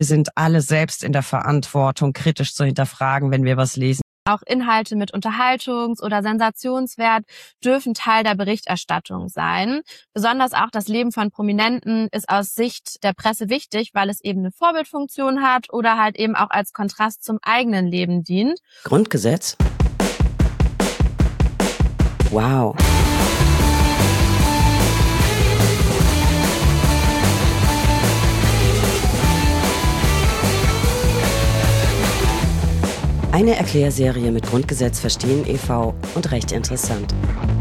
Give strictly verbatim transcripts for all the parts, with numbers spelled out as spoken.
Wir sind alle selbst in der Verantwortung, kritisch zu hinterfragen, wenn wir was lesen. Auch Inhalte mit Unterhaltungs- oder Sensationswert dürfen Teil der Berichterstattung sein. Besonders auch das Leben von Prominenten ist aus Sicht der Presse wichtig, weil es eben eine Vorbildfunktion hat oder halt eben auch als Kontrast zum eigenen Leben dient. Grundgesetz? Wow. Eine Erklärserie mit Grundgesetz verstehen e V und recht interessant.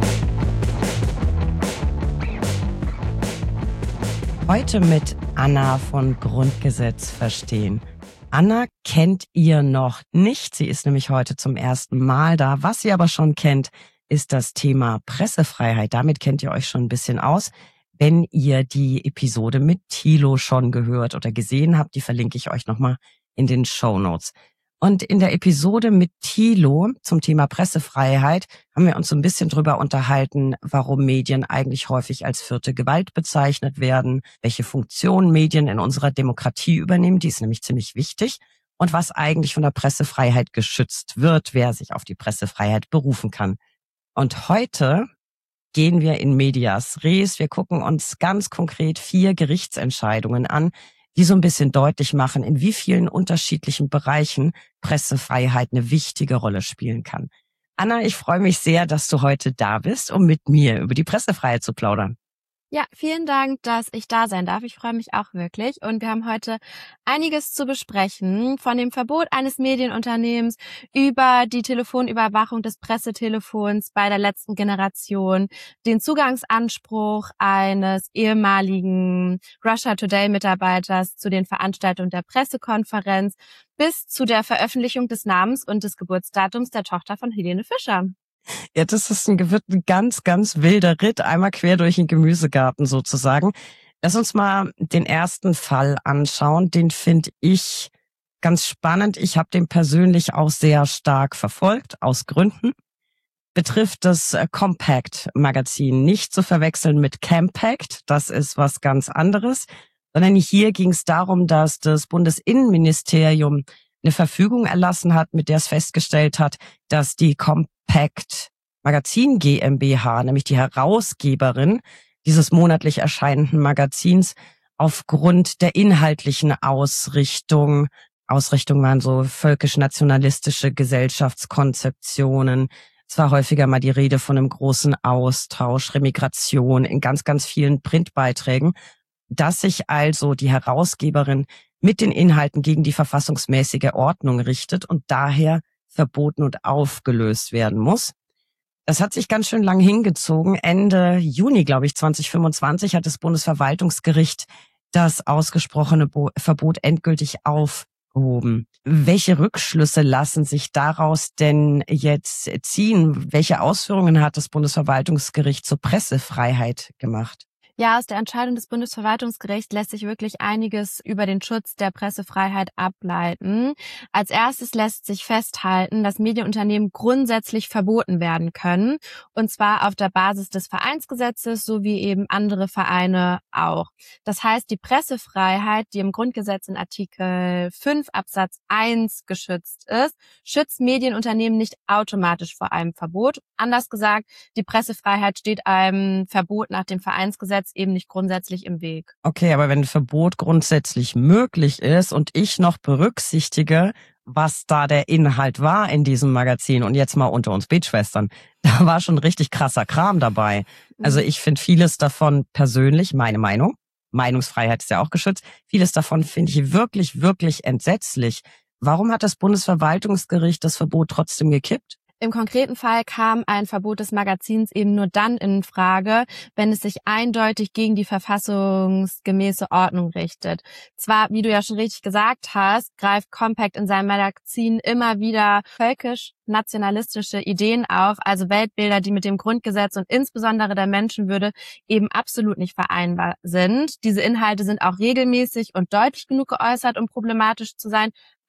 Heute mit Anna von Grundgesetz verstehen. Anna kennt ihr noch nicht, sie ist nämlich heute zum ersten Mal da. Was sie aber schon kennt, ist das Thema Pressefreiheit. Damit kennt ihr euch schon ein bisschen aus. Wenn ihr die Episode mit Thilo schon gehört oder gesehen habt, die verlinke ich euch nochmal in den Shownotes. Und in der Episode mit Thilo zum Thema Pressefreiheit haben wir uns so ein bisschen drüber unterhalten, warum Medien eigentlich häufig als vierte Gewalt bezeichnet werden, welche Funktion Medien in unserer Demokratie übernehmen, die ist nämlich ziemlich wichtig, und was eigentlich von der Pressefreiheit geschützt wird, wer sich auf die Pressefreiheit berufen kann. Und heute gehen wir in medias res. Wir gucken uns ganz konkret vier Gerichtsentscheidungen an, die so ein bisschen deutlich machen, in wie vielen unterschiedlichen Bereichen Pressefreiheit eine wichtige Rolle spielen kann. Anna, ich freue mich sehr, dass du heute da bist, um mit mir über die Pressefreiheit zu plaudern. Ja, vielen Dank, dass ich da sein darf. Ich freue mich auch wirklich. Und wir haben heute einiges zu besprechen, von dem Verbot eines Medienunternehmens über die Telefonüberwachung des Pressetelefons bei der letzten Generation, den Zugangsanspruch eines ehemaligen Russia Today-Mitarbeiters zu den Veranstaltungen der Pressekonferenz bis zu der Veröffentlichung des Namens und des Geburtsdatums der Tochter von Helene Fischer. Ja, das ist ein, wird ein ganz, ganz wilder Ritt, einmal quer durch den Gemüsegarten sozusagen. Lass uns mal den ersten Fall anschauen. Den finde ich ganz spannend. Ich habe den persönlich auch sehr stark verfolgt, aus Gründen. Betrifft das Compact-Magazin, nicht zu verwechseln mit Campact, das ist was ganz anderes, sondern hier ging es darum, dass das Bundesinnenministerium eine Verfügung erlassen hat, mit der es festgestellt hat, dass die Compact Magazin GmbH, nämlich die Herausgeberin dieses monatlich erscheinenden Magazins, aufgrund der inhaltlichen Ausrichtung, Ausrichtung waren so völkisch-nationalistische Gesellschaftskonzeptionen, es war häufiger mal die Rede von einem großen Austausch, Remigration in ganz, ganz vielen Printbeiträgen, dass sich also die Herausgeberin mit den Inhalten gegen die verfassungsmäßige Ordnung richtet und daher verboten und aufgelöst werden muss. Das hat sich ganz schön lang hingezogen. Ende Juni, glaube ich, zwanzig fünfundzwanzig hat das Bundesverwaltungsgericht das ausgesprochene Bo- Verbot endgültig aufgehoben. Welche Rückschlüsse lassen sich daraus denn jetzt ziehen? Welche Ausführungen hat das Bundesverwaltungsgericht zur Pressefreiheit gemacht? Ja, aus der Entscheidung des Bundesverwaltungsgerichts lässt sich wirklich einiges über den Schutz der Pressefreiheit ableiten. Als erstes lässt sich festhalten, dass Medienunternehmen grundsätzlich verboten werden können, und zwar auf der Basis des Vereinsgesetzes sowie eben andere Vereine auch. Das heißt, die Pressefreiheit, die im Grundgesetz in Artikel fünf Absatz eins geschützt ist, schützt Medienunternehmen nicht automatisch vor einem Verbot. Anders gesagt, die Pressefreiheit steht einem Verbot nach dem Vereinsgesetz eben nicht grundsätzlich im Weg. Okay, aber wenn ein Verbot grundsätzlich möglich ist und ich noch berücksichtige, was da der Inhalt war in diesem Magazin, und jetzt mal unter uns Betschwestern, da war schon richtig krasser Kram dabei. Also ich finde vieles davon persönlich, meine Meinung, Meinungsfreiheit ist ja auch geschützt, vieles davon finde ich wirklich, wirklich entsetzlich. Warum hat das Bundesverwaltungsgericht das Verbot trotzdem gekippt? Im konkreten Fall kam ein Verbot des Magazins eben nur dann in Frage, wenn es sich eindeutig gegen die verfassungsgemäße Ordnung richtet. Zwar, wie du ja schon richtig gesagt hast, greift Compact in seinem Magazin immer wieder völkisch-nationalistische Ideen auf, also Weltbilder, die mit dem Grundgesetz und insbesondere der Menschenwürde eben absolut nicht vereinbar sind. Diese Inhalte sind auch regelmäßig und deutlich genug geäußert, um problematisch zu sein,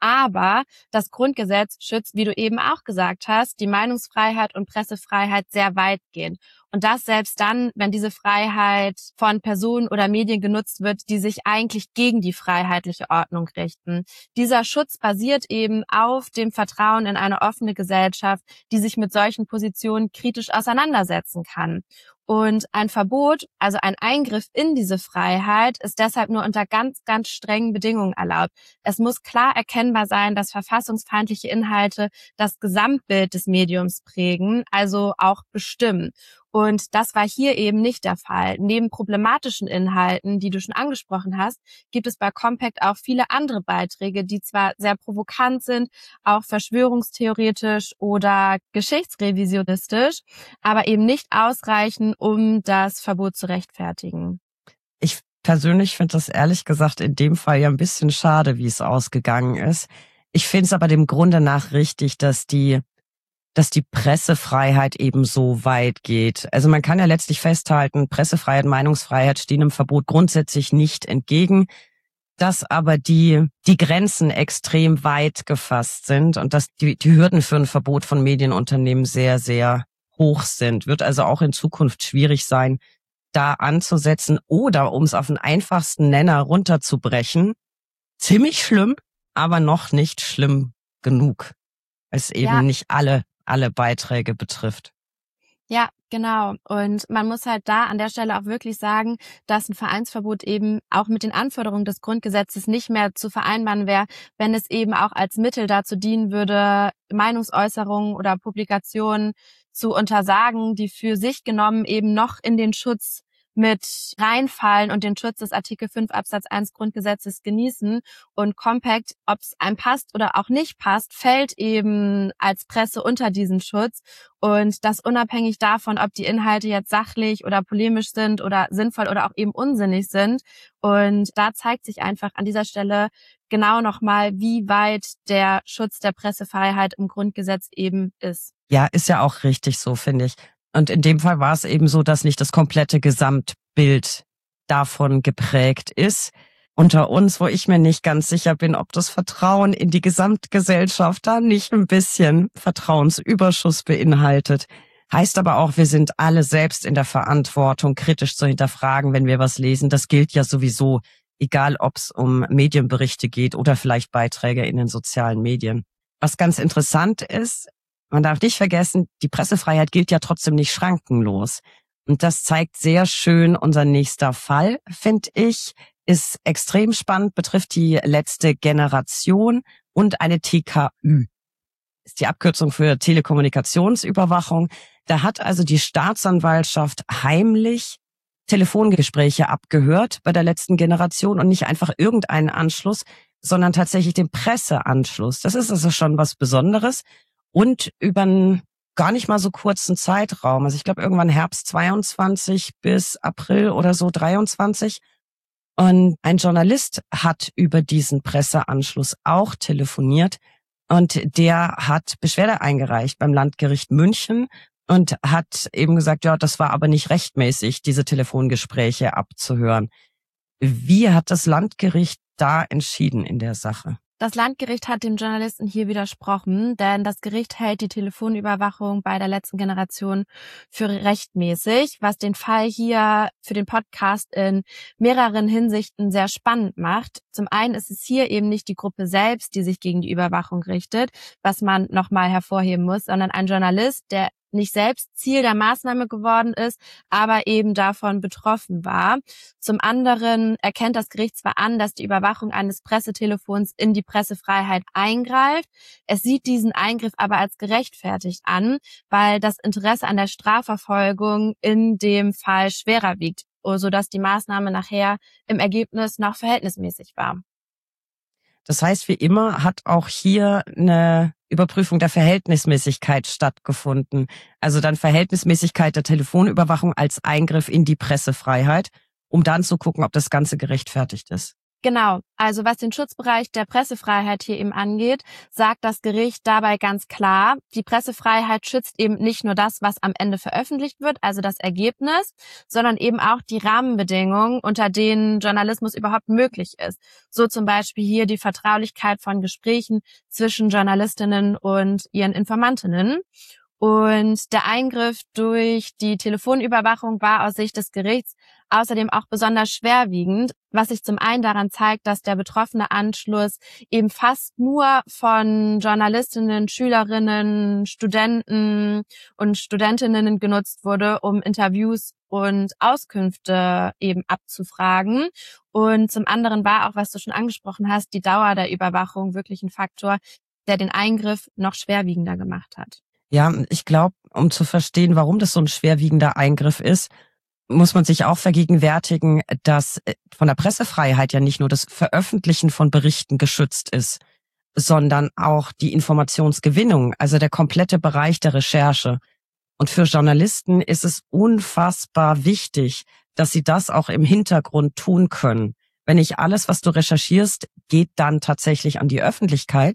Aber das Grundgesetz schützt, wie du eben auch gesagt hast, die Meinungsfreiheit und Pressefreiheit sehr weitgehend. Und das selbst dann, wenn diese Freiheit von Personen oder Medien genutzt wird, die sich eigentlich gegen die freiheitliche Ordnung richten. Dieser Schutz basiert eben auf dem Vertrauen in eine offene Gesellschaft, die sich mit solchen Positionen kritisch auseinandersetzen kann. Und ein Verbot, also ein Eingriff in diese Freiheit, ist deshalb nur unter ganz, ganz strengen Bedingungen erlaubt. Es muss klar erkennbar sein, dass verfassungsfeindliche Inhalte das Gesamtbild des Mediums prägen, also auch bestimmen. Und das war hier eben nicht der Fall. Neben problematischen Inhalten, die du schon angesprochen hast, gibt es bei Compact auch viele andere Beiträge, die zwar sehr provokant sind, auch verschwörungstheoretisch oder geschichtsrevisionistisch, aber eben nicht ausreichen, um das Verbot zu rechtfertigen. Ich persönlich finde das ehrlich gesagt in dem Fall ja ein bisschen schade, wie es ausgegangen ist. Ich finde es aber dem Grunde nach richtig, dass die dass die Pressefreiheit eben so weit geht. Also man kann ja letztlich festhalten, Pressefreiheit, Meinungsfreiheit stehen dem Verbot grundsätzlich nicht entgegen, dass aber die die Grenzen extrem weit gefasst sind und dass die, die Hürden für ein Verbot von Medienunternehmen sehr, sehr hoch sind. Wird also auch in Zukunft schwierig sein, da anzusetzen oder, um es auf den einfachsten Nenner runterzubrechen, ziemlich schlimm, aber noch nicht schlimm genug, weil es eben ja. nicht alle alle Beiträge betrifft. Ja, genau. Und man muss halt da an der Stelle auch wirklich sagen, dass ein Vereinsverbot eben auch mit den Anforderungen des Grundgesetzes nicht mehr zu vereinbaren wäre, wenn es eben auch als Mittel dazu dienen würde, Meinungsäußerungen oder Publikationen zu untersagen, die für sich genommen eben noch in den Schutz mit reinfallen und den Schutz des Artikel fünf Absatz eins Grundgesetzes genießen. Und Compact, ob es einem passt oder auch nicht passt, fällt eben als Presse unter diesen Schutz. Und das unabhängig davon, ob die Inhalte jetzt sachlich oder polemisch sind oder sinnvoll oder auch eben unsinnig sind. Und da zeigt sich einfach an dieser Stelle genau nochmal, wie weit der Schutz der Pressefreiheit im Grundgesetz eben ist. Ja, ist ja auch richtig so, finde ich. Und in dem Fall war es eben so, dass nicht das komplette Gesamtbild davon geprägt ist. Unter uns, wo ich mir nicht ganz sicher bin, ob das Vertrauen in die Gesamtgesellschaft da nicht ein bisschen Vertrauensüberschuss beinhaltet. Heißt aber auch, wir sind alle selbst in der Verantwortung, kritisch zu hinterfragen, wenn wir was lesen. Das gilt ja sowieso, egal ob es um Medienberichte geht oder vielleicht Beiträge in den sozialen Medien. Was ganz interessant ist, man darf nicht vergessen, die Pressefreiheit gilt ja trotzdem nicht schrankenlos. Und das zeigt sehr schön unser nächster Fall, finde ich. Ist extrem spannend, betrifft die letzte Generation und eine T K Ü. Ist die Abkürzung für Telekommunikationsüberwachung. Da hat also die Staatsanwaltschaft heimlich Telefongespräche abgehört bei der letzten Generation und nicht einfach irgendeinen Anschluss, sondern tatsächlich den Presseanschluss. Das ist also schon was Besonderes. Und über einen gar nicht mal so kurzen Zeitraum, also ich glaube irgendwann Herbst zweiundzwanzig bis April oder so dreiundzwanzig. Und ein Journalist hat über diesen Presseanschluss auch telefoniert und der hat Beschwerde eingereicht beim Landgericht München und hat eben gesagt, ja, das war aber nicht rechtmäßig, diese Telefongespräche abzuhören. Wie hat das Landgericht da entschieden in der Sache? Das Landgericht hat dem Journalisten hier widersprochen, denn das Gericht hält die Telefonüberwachung bei der letzten Generation für rechtmäßig, was den Fall hier für den Podcast in mehreren Hinsichten sehr spannend macht. Zum einen ist es hier eben nicht die Gruppe selbst, die sich gegen die Überwachung richtet, was man nochmal hervorheben muss, sondern ein Journalist, der nicht selbst Ziel der Maßnahme geworden ist, aber eben davon betroffen war. Zum anderen erkennt das Gericht zwar an, dass die Überwachung eines Pressetelefons in die Pressefreiheit eingreift. Es sieht diesen Eingriff aber als gerechtfertigt an, weil das Interesse an der Strafverfolgung in dem Fall schwerer wiegt, sodass die Maßnahme nachher im Ergebnis noch verhältnismäßig war. Das heißt, wie immer hat auch hier eine Überprüfung der Verhältnismäßigkeit stattgefunden. Also dann Verhältnismäßigkeit der Telefonüberwachung als Eingriff in die Pressefreiheit, um dann zu gucken, ob das Ganze gerechtfertigt ist. Genau, also was den Schutzbereich der Pressefreiheit hier eben angeht, sagt das Gericht dabei ganz klar, die Pressefreiheit schützt eben nicht nur das, was am Ende veröffentlicht wird, also das Ergebnis, sondern eben auch die Rahmenbedingungen, unter denen Journalismus überhaupt möglich ist. So zum Beispiel hier die Vertraulichkeit von Gesprächen zwischen Journalistinnen und ihren Informantinnen. Und der Eingriff durch die Telefonüberwachung war aus Sicht des Gerichts außerdem auch besonders schwerwiegend, was sich zum einen daran zeigt, dass der betroffene Anschluss eben fast nur von Journalistinnen, Schülerinnen, Studenten und Studentinnen genutzt wurde, um Interviews und Auskünfte eben abzufragen. Und zum anderen war auch, was du schon angesprochen hast, die Dauer der Überwachung wirklich ein Faktor, der den Eingriff noch schwerwiegender gemacht hat. Ja, ich glaube, um zu verstehen, warum das so ein schwerwiegender Eingriff ist, muss man sich auch vergegenwärtigen, dass von der Pressefreiheit ja nicht nur das Veröffentlichen von Berichten geschützt ist, sondern auch die Informationsgewinnung, also der komplette Bereich der Recherche. Und für Journalisten ist es unfassbar wichtig, dass sie das auch im Hintergrund tun können. Wenn nicht alles, was du recherchierst, geht dann tatsächlich an die Öffentlichkeit.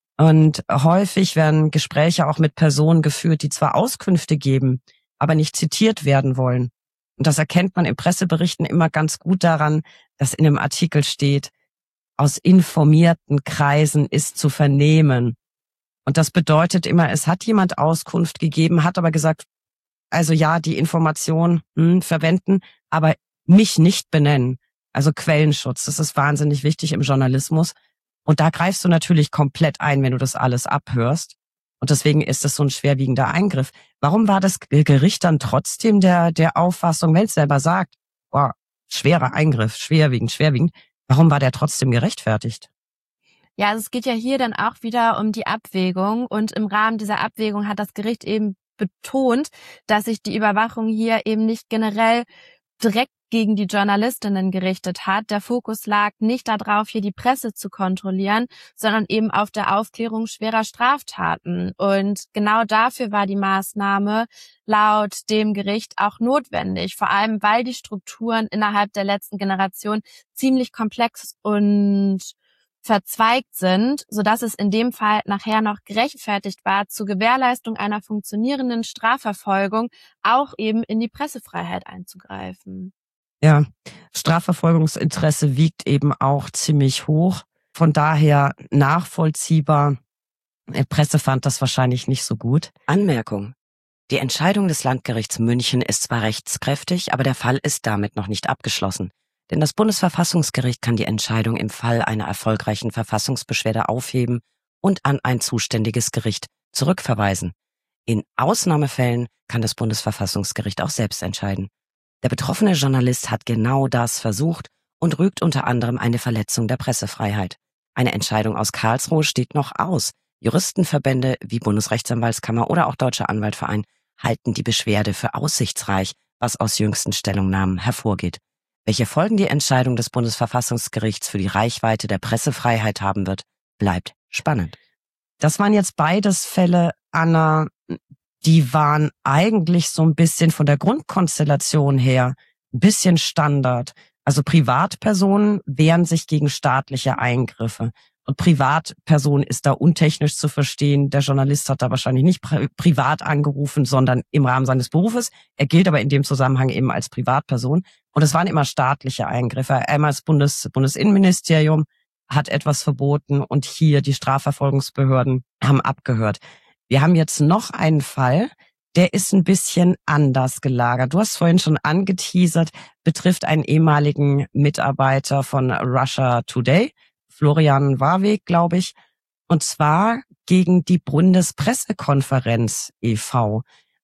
Und häufig werden Gespräche auch mit Personen geführt, die zwar Auskünfte geben, aber nicht zitiert werden wollen. Und das erkennt man in Presseberichten immer ganz gut daran, dass in einem Artikel steht, aus informierten Kreisen ist zu vernehmen. Und das bedeutet immer, es hat jemand Auskunft gegeben, hat aber gesagt, also ja, die Information hm, verwenden, aber mich nicht benennen. Also Quellenschutz, das ist wahnsinnig wichtig im Journalismus. Und da greifst du natürlich komplett ein, wenn du das alles abhörst. Und deswegen ist das so ein schwerwiegender Eingriff. Warum war das Gericht dann trotzdem der der Auffassung, wenn es selber sagt, boah, schwerer Eingriff, schwerwiegend, schwerwiegend, warum war der trotzdem gerechtfertigt? Ja, also es geht ja hier dann auch wieder um die Abwägung. Und im Rahmen dieser Abwägung hat das Gericht eben betont, dass sich die Überwachung hier eben nicht generell direkt gegen die Journalistinnen gerichtet hat. Der Fokus lag nicht darauf, hier die Presse zu kontrollieren, sondern eben auf der Aufklärung schwerer Straftaten. Und genau dafür war die Maßnahme laut dem Gericht auch notwendig, vor allem weil die Strukturen innerhalb der letzten Generation ziemlich komplex und verzweigt sind, sodass es in dem Fall nachher noch gerechtfertigt war, zur Gewährleistung einer funktionierenden Strafverfolgung auch eben in die Pressefreiheit einzugreifen. Ja, Strafverfolgungsinteresse wiegt eben auch ziemlich hoch. Von daher nachvollziehbar. Die Presse fand das wahrscheinlich nicht so gut. Anmerkung. Die Entscheidung des Landgerichts München ist zwar rechtskräftig, aber der Fall ist damit noch nicht abgeschlossen. Denn das Bundesverfassungsgericht kann die Entscheidung im Fall einer erfolgreichen Verfassungsbeschwerde aufheben und an ein zuständiges Gericht zurückverweisen. In Ausnahmefällen kann das Bundesverfassungsgericht auch selbst entscheiden. Der betroffene Journalist hat genau das versucht und rügt unter anderem eine Verletzung der Pressefreiheit. Eine Entscheidung aus Karlsruhe steht noch aus. Juristenverbände wie Bundesrechtsanwaltskammer oder auch Deutscher Anwaltverein halten die Beschwerde für aussichtsreich, was aus jüngsten Stellungnahmen hervorgeht. Welche Folgen die Entscheidung des Bundesverfassungsgerichts für die Reichweite der Pressefreiheit haben wird, bleibt spannend. Das waren jetzt beides Fälle, Anna, die waren eigentlich so ein bisschen von der Grundkonstellation her ein bisschen Standard. Also Privatpersonen wehren sich gegen staatliche Eingriffe. Und Privatperson ist da untechnisch zu verstehen. Der Journalist hat da wahrscheinlich nicht pri- privat angerufen, sondern im Rahmen seines Berufes. Er gilt aber in dem Zusammenhang eben als Privatperson. Und es waren immer staatliche Eingriffe. Einmal das Bundes- Bundesinnenministerium hat etwas verboten und hier die Strafverfolgungsbehörden haben abgehört. Wir haben jetzt noch einen Fall, der ist ein bisschen anders gelagert. Du hast vorhin schon angeteasert, betrifft einen ehemaligen Mitarbeiter von Russia Today, Florian Warweg, glaube ich, und zwar gegen die Bundespressekonferenz e V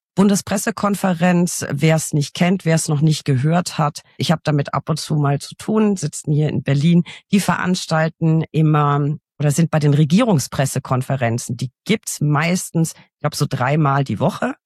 Bundespressekonferenz, wer es nicht kennt, wer es noch nicht gehört hat, ich habe damit ab und zu mal zu tun, sitzen hier in Berlin, die veranstalten immer oder sind bei den Regierungspressekonferenzen. Die gibt's meistens, ich glaube, so dreimal die Woche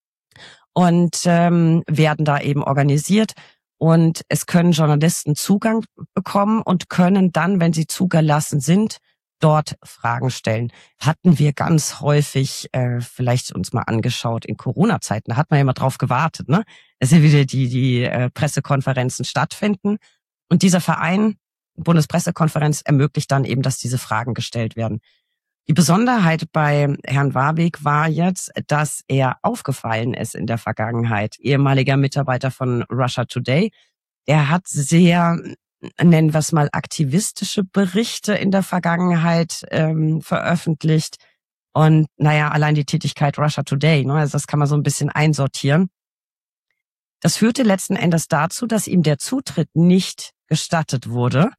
und ähm, werden da eben organisiert. Und es können Journalisten Zugang bekommen und können dann, wenn sie zugelassen sind, dort Fragen stellen. Hatten wir ganz häufig äh, vielleicht uns mal angeschaut in Corona-Zeiten. Da hat man ja immer drauf gewartet, ne? Dass ja wieder die die äh, Pressekonferenzen stattfinden. Und dieser Verein, Bundespressekonferenz ermöglicht dann eben, dass diese Fragen gestellt werden. Die Besonderheit bei Herrn Warwick war jetzt, dass er aufgefallen ist in der Vergangenheit. Ehemaliger Mitarbeiter von Russia Today. Er hat sehr, nennen wir es mal, aktivistische Berichte in der Vergangenheit ähm, veröffentlicht. Und naja, allein die Tätigkeit Russia Today, ne, also das kann man so ein bisschen einsortieren. Das führte letzten Endes dazu, dass ihm der Zutritt nicht gestattet wurde,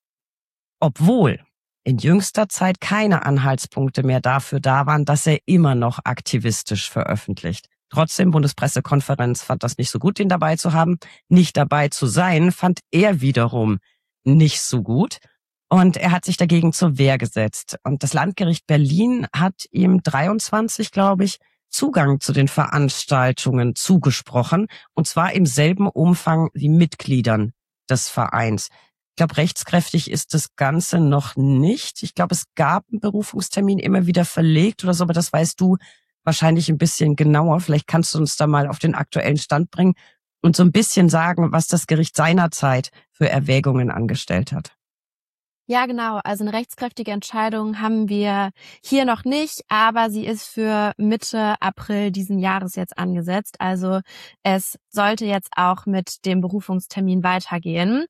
obwohl in jüngster Zeit keine Anhaltspunkte mehr dafür da waren, dass er immer noch aktivistisch veröffentlicht. Trotzdem, Bundespressekonferenz fand das nicht so gut, ihn dabei zu haben. Nicht dabei zu sein, fand er wiederum nicht so gut. Und er hat sich dagegen zur Wehr gesetzt. Und das Landgericht Berlin hat ihm dreiundzwanzig, glaube ich, Zugang zu den Veranstaltungen zugesprochen. Und zwar im selben Umfang wie Mitgliedern des Vereins. Ich glaube, rechtskräftig ist das Ganze noch nicht. Ich glaube, es gab einen Berufungstermin immer wieder verlegt oder so, aber das weißt du wahrscheinlich ein bisschen genauer. Vielleicht kannst du uns da mal auf den aktuellen Stand bringen und so ein bisschen sagen, was das Gericht seinerzeit für Erwägungen angestellt hat. Ja, genau. Also eine rechtskräftige Entscheidung haben wir hier noch nicht, aber sie ist für Mitte April diesen Jahres jetzt angesetzt. Also es sollte jetzt auch mit dem Berufungstermin weitergehen.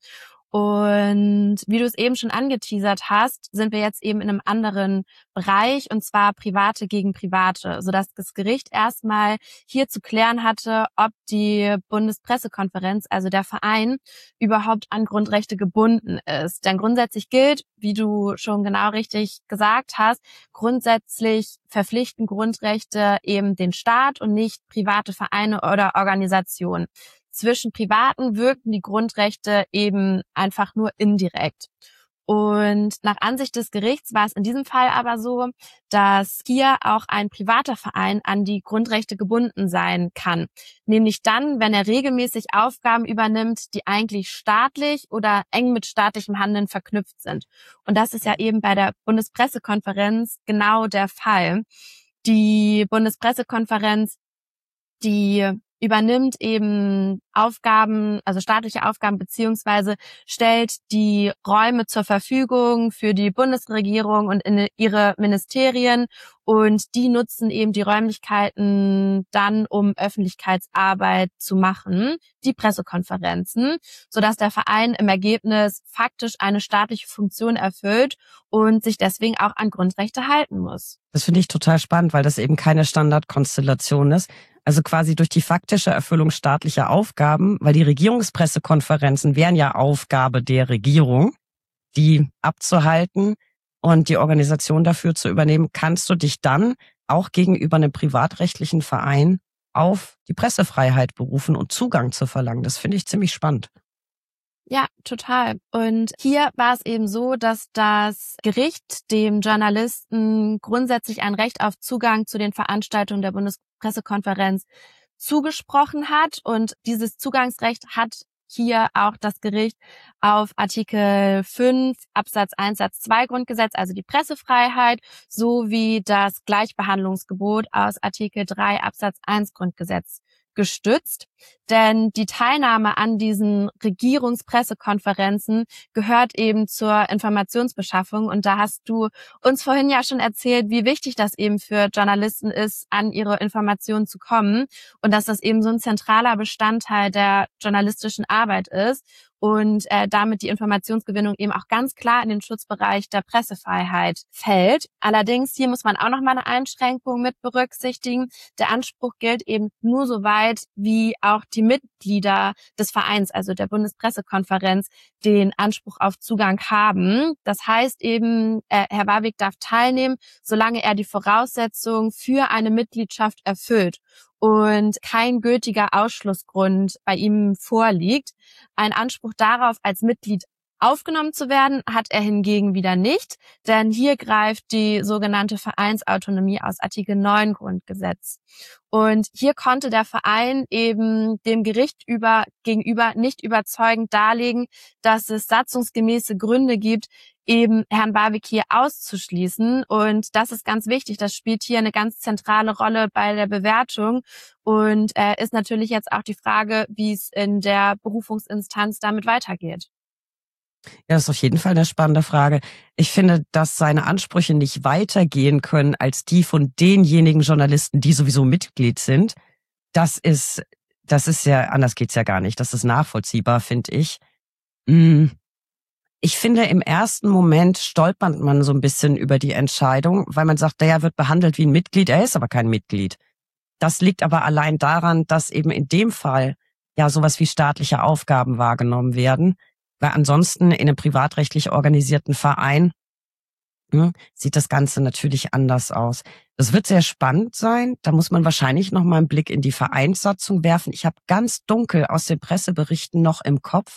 Und wie du es eben schon angeteasert hast, sind wir jetzt eben in einem anderen Bereich, und zwar Private gegen Private, sodass das Gericht erstmal hier zu klären hatte, ob die Bundespressekonferenz, also der Verein, überhaupt an Grundrechte gebunden ist. Denn grundsätzlich gilt, wie du schon genau richtig gesagt hast, grundsätzlich verpflichten Grundrechte eben den Staat und nicht private Vereine oder Organisationen. Zwischen Privaten wirken die Grundrechte eben einfach nur indirekt. Und nach Ansicht des Gerichts war es in diesem Fall aber so, dass hier auch ein privater Verein an die Grundrechte gebunden sein kann. Nämlich dann, wenn er regelmäßig Aufgaben übernimmt, die eigentlich staatlich oder eng mit staatlichem Handeln verknüpft sind. Und das ist ja eben bei der Bundespressekonferenz genau der Fall. Die Bundespressekonferenz, die übernimmt eben Aufgaben, also staatliche Aufgaben, beziehungsweise stellt die Räume zur Verfügung für die Bundesregierung und in ihre Ministerien, und die nutzen eben die Räumlichkeiten dann, um Öffentlichkeitsarbeit zu machen, die Pressekonferenzen, sodass der Verein im Ergebnis faktisch eine staatliche Funktion erfüllt und sich deswegen auch an Grundrechte halten muss. Das finde ich total spannend, weil das eben keine Standardkonstellation ist. Also quasi durch die faktische Erfüllung staatlicher Aufgaben, weil die Regierungspressekonferenzen wären ja Aufgabe der Regierung, die abzuhalten und die Organisation dafür zu übernehmen, kannst du dich dann auch gegenüber einem privatrechtlichen Verein auf die Pressefreiheit berufen und Zugang zu verlangen. Das finde ich ziemlich spannend. Ja, total. Und hier war es eben so, dass das Gericht dem Journalisten grundsätzlich ein Recht auf Zugang zu den Veranstaltungen der Bundespressekonferenz zugesprochen hat. Und dieses Zugangsrecht hat hier auch das Gericht auf Artikel fünf Absatz eins Satz zwei Grundgesetz, also die Pressefreiheit, sowie das Gleichbehandlungsgebot aus Artikel drei Absatz eins Grundgesetz gestützt. Denn die Teilnahme an diesen Regierungspressekonferenzen gehört eben zur Informationsbeschaffung. Und da hast du uns vorhin ja schon erzählt, wie wichtig das eben für Journalisten ist, an ihre Informationen zu kommen, und dass das eben so ein zentraler Bestandteil der journalistischen Arbeit ist und äh, damit die Informationsgewinnung eben auch ganz klar in den Schutzbereich der Pressefreiheit fällt. Allerdings, hier muss man auch noch mal eine Einschränkung mit berücksichtigen. Der Anspruch gilt eben nur so weit, wie auch die Mitglieder des Vereins, also der Bundespressekonferenz, den Anspruch auf Zugang haben. Das heißt eben, äh, Herr Warwick darf teilnehmen, solange er die Voraussetzungen für eine Mitgliedschaft erfüllt und kein gültiger Ausschlussgrund bei ihm vorliegt. Ein Anspruch darauf, als Mitglied aufgenommen zu werden, hat er hingegen wieder nicht, denn hier greift die sogenannte Vereinsautonomie aus Artikel neun Grundgesetz. Und hier konnte der Verein eben dem Gericht über, gegenüber nicht überzeugend darlegen, dass es satzungsgemäße Gründe gibt, eben Herrn Warwick hier auszuschließen. Und das ist ganz wichtig. Das spielt hier eine ganz zentrale Rolle bei der Bewertung und äh, ist natürlich jetzt auch die Frage, wie es in der Berufungsinstanz damit weitergeht. Ja, das ist auf jeden Fall eine spannende Frage. Ich finde, dass seine Ansprüche nicht weitergehen können als die von denjenigen Journalisten, die sowieso Mitglied sind. Das ist, das ist ja, anders geht's ja gar nicht. Das ist nachvollziehbar, finde ich. Mm, Ich finde, im ersten Moment stolpert man so ein bisschen über die Entscheidung, weil man sagt, der wird behandelt wie ein Mitglied, er ist aber kein Mitglied. Das liegt aber allein daran, dass eben in dem Fall ja sowas wie staatliche Aufgaben wahrgenommen werden, weil ansonsten in einem privatrechtlich organisierten Verein hm, sieht das Ganze natürlich anders aus. Das wird sehr spannend sein. Da muss man wahrscheinlich noch mal einen Blick in die Vereinssatzung werfen. Ich habe ganz dunkel aus den Presseberichten noch im Kopf,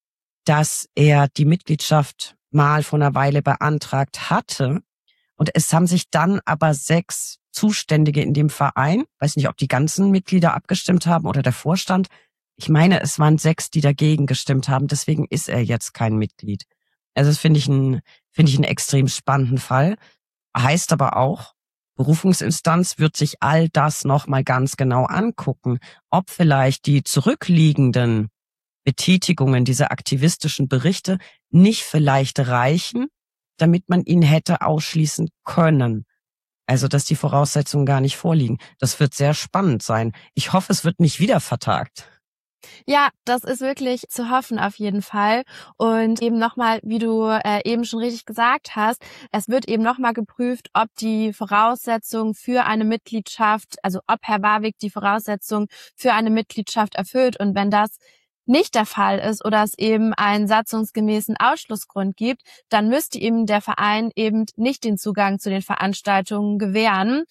dass er die Mitgliedschaft mal vor einer Weile beantragt hatte. Und es haben sich dann aber sechs Zuständige in dem Verein, weiß nicht, ob die ganzen Mitglieder abgestimmt haben oder der Vorstand. Ich meine, es waren sechs, die dagegen gestimmt haben. Deswegen ist er jetzt kein Mitglied. Also das finde ich ein, finde ich einen extrem spannenden Fall. Heißt aber auch, Berufungsinstanz wird sich all das nochmal ganz genau angucken, ob vielleicht die zurückliegenden Betätigungen, diese aktivistischen Berichte nicht vielleicht reichen, damit man ihn hätte ausschließen können. Also, dass die Voraussetzungen gar nicht vorliegen. Das wird sehr spannend sein. Ich hoffe, es wird nicht wieder vertagt. Ja, das ist wirklich zu hoffen auf jeden Fall. Und eben nochmal, wie du äh, eben schon richtig gesagt hast, es wird eben nochmal geprüft, ob die Voraussetzungen für eine Mitgliedschaft, also ob Herr Warwick die Voraussetzungen für eine Mitgliedschaft erfüllt. Und wenn das nicht der Fall ist oder es eben einen satzungsgemäßen Ausschlussgrund gibt, dann müsste ihm der Verein eben nicht den Zugang zu den Veranstaltungen gewähren.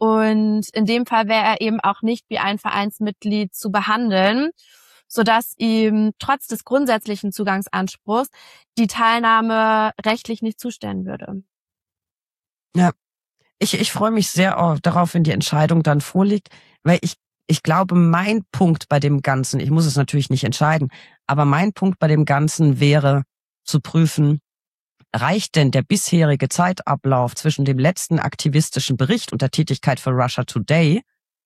Und in dem Fall wäre er eben auch nicht wie ein Vereinsmitglied zu behandeln, sodass ihm trotz des grundsätzlichen Zugangsanspruchs die Teilnahme rechtlich nicht zustehen würde. Ja, ich, ich freue mich sehr auf, darauf, wenn die Entscheidung dann vorliegt, weil ich Ich glaube, mein Punkt bei dem Ganzen, ich muss es natürlich nicht entscheiden, aber mein Punkt bei dem Ganzen wäre zu prüfen, reicht denn der bisherige Zeitablauf zwischen dem letzten aktivistischen Bericht und der Tätigkeit für Russia Today,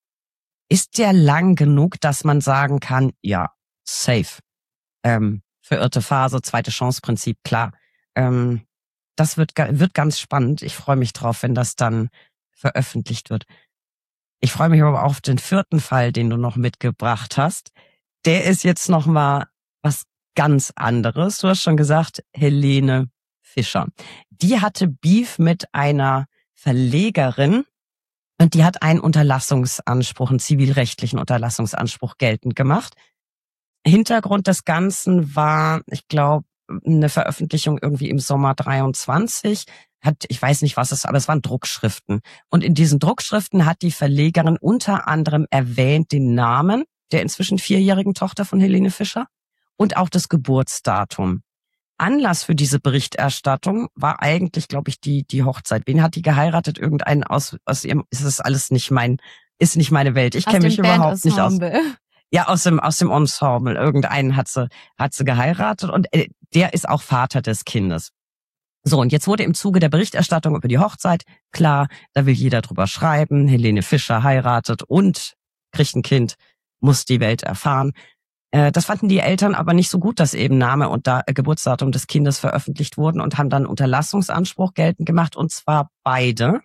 ist der lang genug, dass man sagen kann, ja, safe, ähm, verirrte Phase, zweite Chance-Prinzip, klar. Ähm, das wird, wird ganz spannend. Ich freue mich drauf, wenn das dann veröffentlicht wird. Ich freue mich aber auch auf den vierten Fall, den du noch mitgebracht hast. Der ist jetzt noch mal was ganz anderes. Du hast schon gesagt, Helene Fischer. Die hatte Beef mit einer Verlegerin und die hat einen Unterlassungsanspruch, einen zivilrechtlichen Unterlassungsanspruch geltend gemacht. Hintergrund des Ganzen war, ich glaube, eine Veröffentlichung irgendwie im Sommer dreiundzwanzig. Hat, ich weiß nicht, was es, aber es waren Druckschriften. Und in diesen Druckschriften hat die Verlegerin unter anderem erwähnt den Namen der inzwischen vierjährigen Tochter von Helene Fischer und auch das Geburtsdatum. Anlass für diese Berichterstattung war eigentlich, glaube ich, die die Hochzeit. Wen hat die geheiratet? Irgendeinen aus aus ihrem, ist das alles nicht mein, ist nicht meine Welt. Ich kenne mich überhaupt nicht aus. Ja, aus dem aus dem Ensemble. Irgendeinen hat sie hat sie geheiratet und äh, der ist auch Vater des Kindes. So, und jetzt wurde im Zuge der Berichterstattung über die Hochzeit klar, da will jeder drüber schreiben, Helene Fischer heiratet und kriegt ein Kind, muss die Welt erfahren. Äh, das fanden die Eltern aber nicht so gut, dass eben Name und da, äh, Geburtsdatum des Kindes veröffentlicht wurden und haben dann Unterlassungsanspruch geltend gemacht, und zwar beide.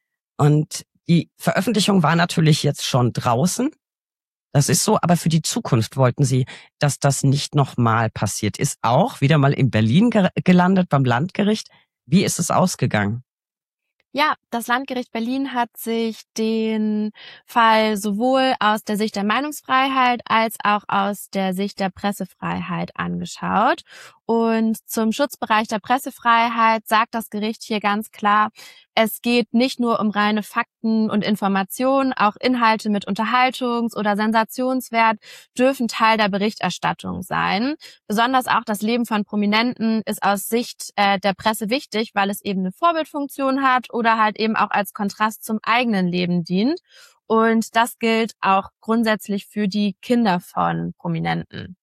Und die Veröffentlichung war natürlich jetzt schon draußen. Das ist so, aber für die Zukunft wollten sie, dass das nicht nochmal passiert. Ist auch wieder mal in Berlin ge- gelandet beim Landgericht. Wie ist es ausgegangen? Ja, das Landgericht Berlin hat sich den Fall sowohl aus der Sicht der Meinungsfreiheit als auch aus der Sicht der Pressefreiheit angeschaut. Und zum Schutzbereich der Pressefreiheit sagt das Gericht hier ganz klar, es geht nicht nur um reine Fakten und Informationen, auch Inhalte mit Unterhaltungs- oder Sensationswert dürfen Teil der Berichterstattung sein. Besonders auch das Leben von Prominenten ist aus Sicht äh, der Presse wichtig, weil es eben eine Vorbildfunktion hat oder halt eben auch als Kontrast zum eigenen Leben dient. Und das gilt auch grundsätzlich für die Kinder von Prominenten.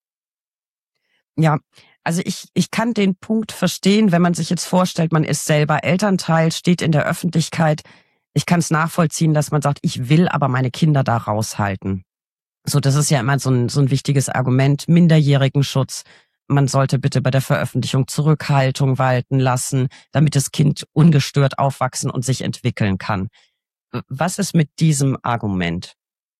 Ja, also ich, ich kann den Punkt verstehen, wenn man sich jetzt vorstellt, man ist selber Elternteil, steht in der Öffentlichkeit. Ich kann es nachvollziehen, dass man sagt, ich will aber meine Kinder da raushalten. So, das ist ja immer so ein, so ein wichtiges Argument, Minderjährigenschutz. man sollte bitte bei der Veröffentlichung Zurückhaltung walten lassen, damit das Kind ungestört aufwachsen und sich entwickeln kann. Was ist mit diesem Argument?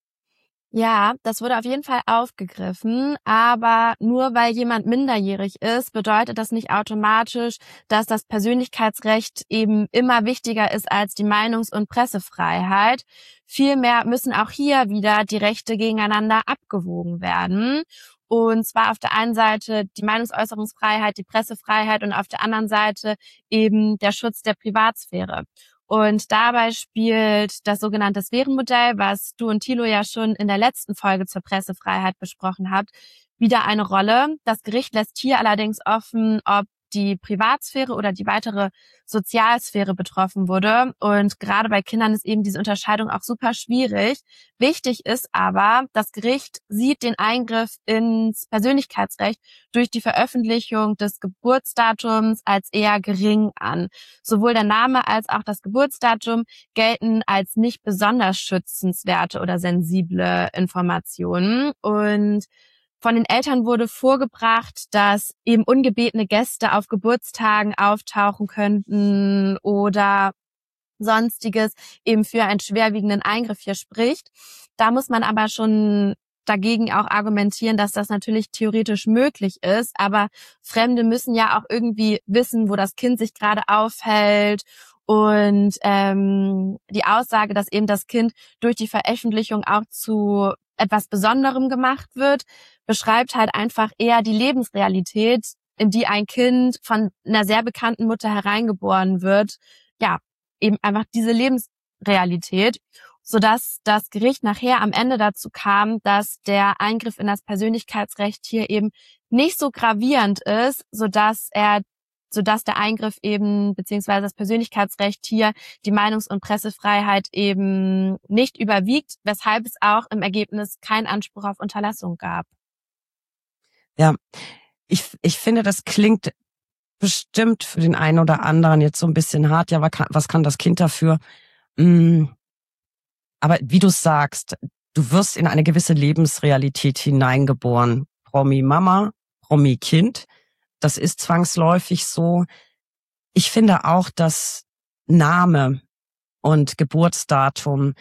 Ja, das wurde auf jeden Fall aufgegriffen, aber nur weil jemand minderjährig ist, bedeutet das nicht automatisch, dass das Persönlichkeitsrecht eben immer wichtiger ist als die Meinungs- und Pressefreiheit. Vielmehr müssen auch hier wieder die Rechte gegeneinander abgewogen werden. Und zwar auf der einen Seite die Meinungsäußerungsfreiheit, die Pressefreiheit und auf der anderen Seite eben der Schutz der Privatsphäre. Und dabei spielt das sogenannte Sphärenmodell, was du und Thilo ja schon in der letzten Folge zur Pressefreiheit besprochen habt, wieder eine Rolle. Das Gericht lässt hier allerdings offen, ob die Privatsphäre oder die weitere Sozialsphäre betroffen wurde. Und gerade bei Kindern ist eben diese Unterscheidung auch super schwierig. Wichtig ist aber, das Gericht sieht den Eingriff ins Persönlichkeitsrecht durch die Veröffentlichung des Geburtsdatums als eher gering an. Sowohl der Name als auch das Geburtsdatum gelten als nicht besonders schützenswerte oder sensible Informationen. Und von den Eltern wurde vorgebracht, dass eben ungebetene Gäste auf Geburtstagen auftauchen könnten oder Sonstiges eben für einen schwerwiegenden Eingriff hier spricht. Da muss man aber schon dagegen auch argumentieren, dass das natürlich theoretisch möglich ist, aber Fremde müssen ja auch irgendwie wissen, wo das Kind sich gerade aufhält. Und ähm, die Aussage, dass eben das Kind durch die Veröffentlichung auch zu etwas Besonderem gemacht wird, beschreibt halt einfach eher die Lebensrealität, in die ein Kind von einer sehr bekannten Mutter hereingeboren wird. Ja, eben einfach diese Lebensrealität, sodass das Gericht nachher am Ende dazu kam, dass der Eingriff in das Persönlichkeitsrecht hier eben nicht so gravierend ist, sodass er sodass der Eingriff eben, beziehungsweise das Persönlichkeitsrecht hier die Meinungs- und Pressefreiheit eben nicht überwiegt, weshalb es auch im Ergebnis keinen Anspruch auf Unterlassung gab. Ja, ich, ich finde, das klingt bestimmt für den einen oder anderen jetzt so ein bisschen hart. Ja, was kann, was kann das Kind dafür? Aber wie du sagst, du wirst in eine gewisse Lebensrealität hineingeboren. Promi-Mama, Promi-Kind. Das ist zwangsläufig so. Ich finde auch, dass Name und Geburtsdatum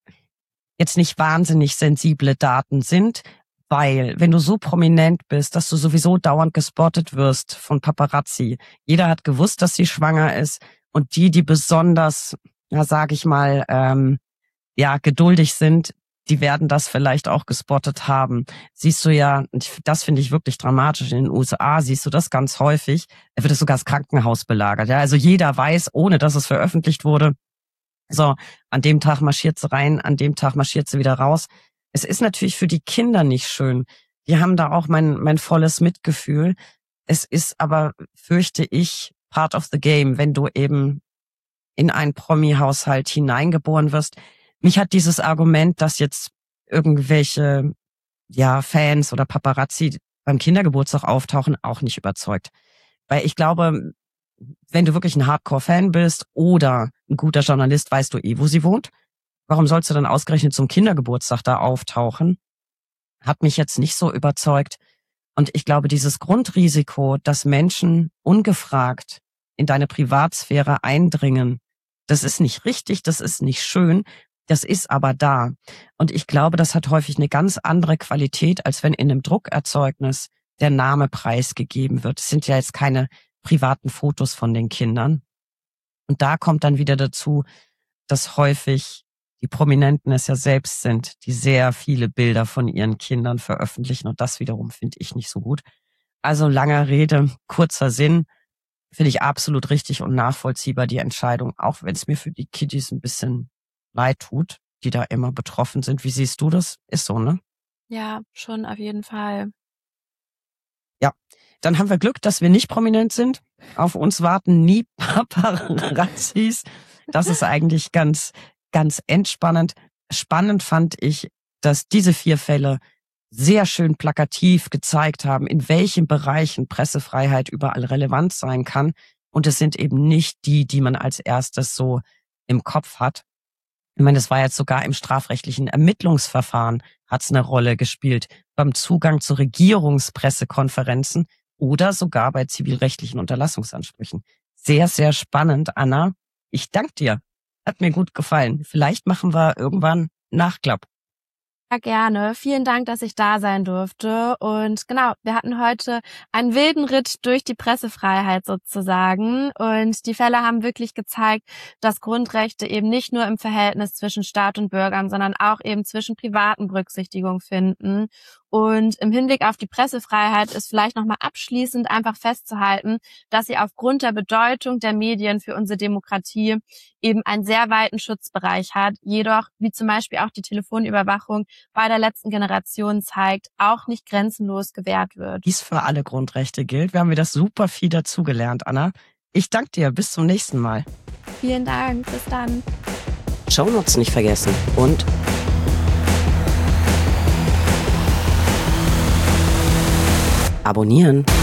jetzt nicht wahnsinnig sensible Daten sind, weil wenn du so prominent bist, dass du sowieso dauernd gespottet wirst von Paparazzi. Jeder hat gewusst, dass sie schwanger ist und die, die besonders, ja, sag ich mal, ähm, ja, geduldig sind, die werden das vielleicht auch gespottet haben. Siehst du ja, das finde ich wirklich dramatisch, in den U S A siehst du das ganz häufig, da wird es sogar das Krankenhaus belagert. Ja, also jeder weiß, ohne dass es veröffentlicht wurde, so, an dem Tag marschiert sie rein, an dem Tag marschiert sie wieder raus. Es ist natürlich für die Kinder nicht schön. Die haben da auch mein, mein volles Mitgefühl. Es ist aber, fürchte ich, part of the game, wenn du eben in einen Promi-Haushalt hineingeboren wirst. Mich hat dieses Argument, dass jetzt irgendwelche ja Fans oder Paparazzi beim Kindergeburtstag auftauchen, auch nicht überzeugt. Weil ich glaube, wenn du wirklich ein Hardcore-Fan bist oder ein guter Journalist, weißt du eh, wo sie wohnt. Warum sollst du dann ausgerechnet zum Kindergeburtstag da auftauchen? Hat mich jetzt nicht so überzeugt. Und ich glaube, dieses Grundrisiko, dass Menschen ungefragt in deine Privatsphäre eindringen, das ist nicht richtig, das ist nicht schön. Das ist aber da. Und ich glaube, das hat häufig eine ganz andere Qualität, als wenn in einem Druckerzeugnis der Name preisgegeben wird. Es sind ja jetzt keine privaten Fotos von den Kindern. Und da kommt dann wieder dazu, dass häufig die Prominenten es ja selbst sind, die sehr viele Bilder von ihren Kindern veröffentlichen. Und das wiederum finde ich nicht so gut. Also langer Rede, kurzer Sinn. Finde ich absolut richtig und nachvollziehbar, die Entscheidung, auch wenn es mir für die Kiddies ein bisschen leid tut, die da immer betroffen sind. Wie siehst du das? Ist so, ne? Ja, schon auf jeden Fall. Ja, dann haben wir Glück, dass wir nicht prominent sind. Auf uns warten nie Paparazzis. Das ist eigentlich ganz, ganz entspannend. Spannend fand ich, dass diese vier Fälle sehr schön plakativ gezeigt haben, in welchen Bereichen Pressefreiheit überall relevant sein kann. Und es sind eben nicht die, die man als erstes so im Kopf hat. Ich meine, das war jetzt sogar im strafrechtlichen Ermittlungsverfahren hat es eine Rolle gespielt. Beim Zugang zu Regierungspressekonferenzen oder sogar bei zivilrechtlichen Unterlassungsansprüchen. Sehr, sehr spannend, Anna. Ich danke dir. Hat mir gut gefallen. Vielleicht machen wir irgendwann Nachklapp. Ja, gerne. Vielen Dank, dass ich da sein durfte. Und genau, wir hatten heute einen wilden Ritt durch die Pressefreiheit sozusagen. Und die Fälle haben wirklich gezeigt, dass Grundrechte eben nicht nur im Verhältnis zwischen Staat und Bürgern, sondern auch eben zwischen Privaten Berücksichtigung finden. Und im Hinblick auf die Pressefreiheit ist vielleicht nochmal abschließend einfach festzuhalten, dass sie aufgrund der Bedeutung der Medien für unsere Demokratie eben einen sehr weiten Schutzbereich hat, jedoch, wie zum Beispiel auch die Telefonüberwachung bei der letzten Generation zeigt, auch nicht grenzenlos gewährt wird. Dies für alle Grundrechte gilt. Wir haben wieder super viel dazugelernt, Anna. Ich danke dir. Bis zum nächsten Mal. Vielen Dank. Bis dann. Shownotes nicht vergessen und abonnieren.